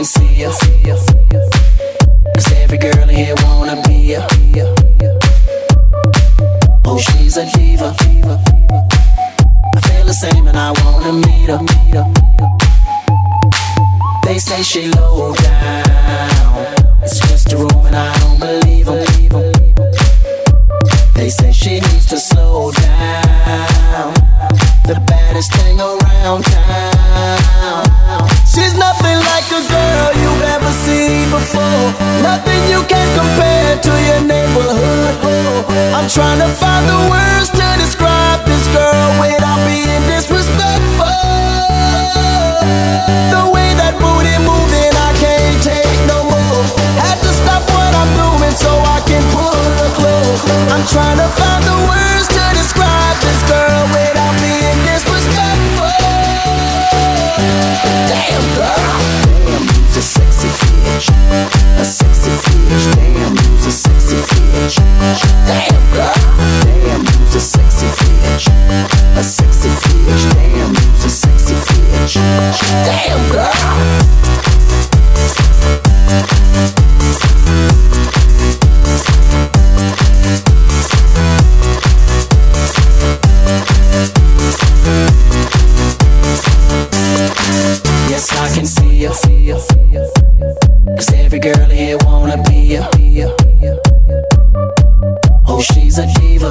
can see ya. 'Cause every girl here wanna be ya. Oh, she's a diva. I feel the same and I wanna meet her. They say she low down. It's just a room and I don't believe them. They say she needs to slow down. The baddest thing around town. She's nothing like a girl you've ever seen before. Nothing you can compare to your neighborhood. I'm trying to find the words to describe this girl without being disrespectful. The way that booty moving, I can't take no more. Had to stop what I'm doing so I can pull her close. I'm trying to find the words to describe this girl without being disrespectful. Damn girl, damn, you's a sexy bitch, a sexy bitch. Damn, you's a sexy bitch. Damn girl, damn, you's a sexy bitch, a sexy bitch. Damn, you's a sexy bitch. Damn girl. Yes, I can see ya. 'Cause every girl here wanna be ya. Oh, she's a diva.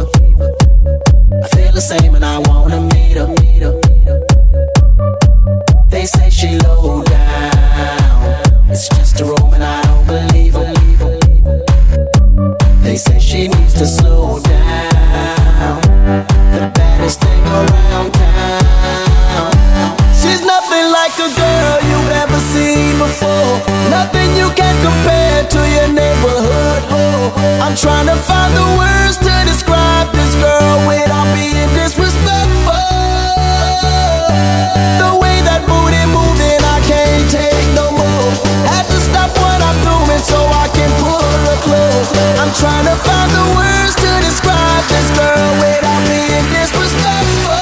I feel the same and I wanna meet her. They say she low down. It's just a room and I don't believe them. They say she needs to slow down. The baddest thing around town. She's nothing like a girl you've ever seen before. Nothing you can compare to your neighborhood. I'm trying to find the words to describe this girl without being disrespectful. The way that booty moving, I can't take no more. Had to stop what I'm doing so I can pull her close. I'm trying to find the words to describe this girl without being disrespectful.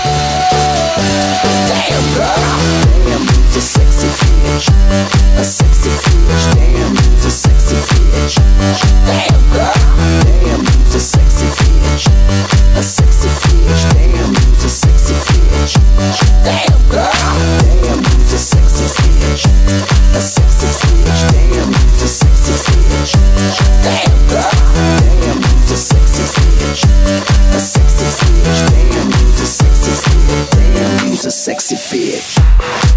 Damn girl, damn, you's a sexy bitch, a sexy bitch. Damn, you's a sexy bitch. Damn girl, damn, you's a sexy bitch, a sexy bitch. Damn, you's a sexy bitch. Damn girl, damn, you's a sexy bitch, a sexy bitch. Damn, you's a sexy bitch. Damn girl, damn, you's a sexy bitch, a sexy bitch. Damn, you's a sexy bitch. Damn, you's a sexy bitch.